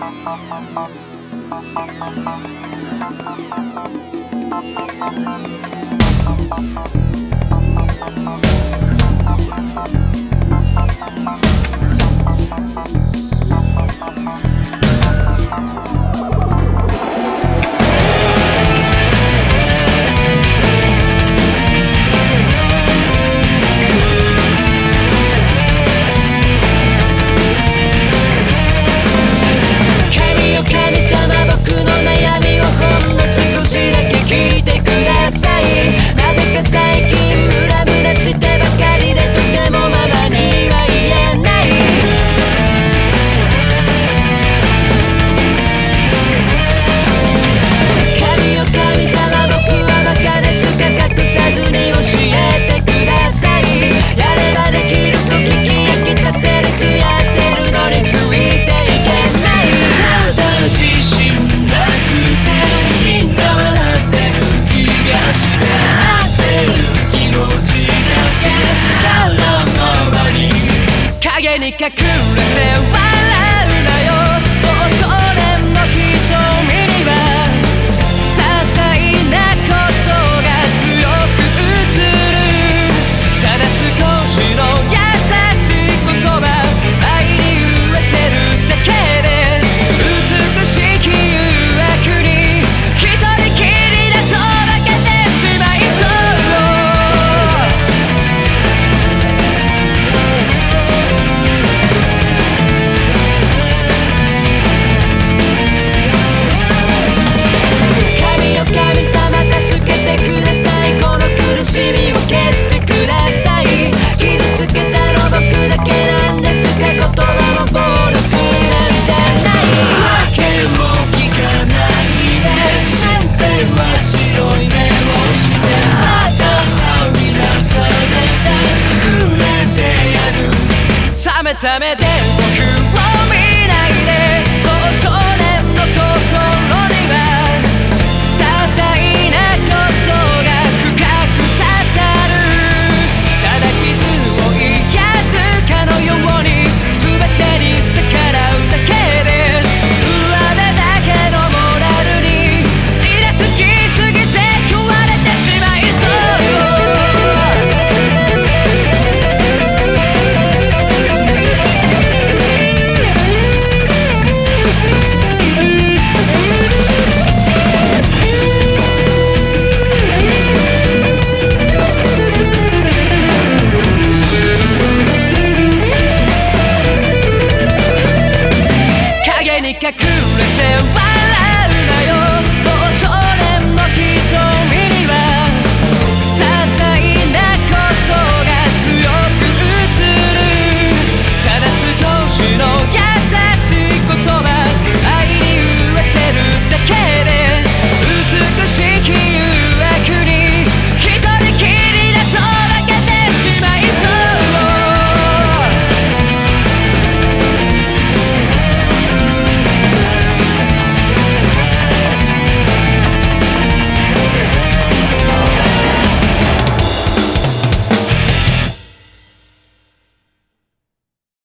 影に隠れて笑うなよ。そう少年の瞳には些細なことが強く映る。ただ少しの優しい言葉、愛に飢えてるだけで美しき誘惑に一人きりだと化けてしまいそう。神様助けてください。この苦しみを消してください。傷つけたの僕だけなんですか。言葉も暴力なんじゃない。訳も聞かないで先生は白い目をしてまた吐き出されてくれてやる。冷めた目で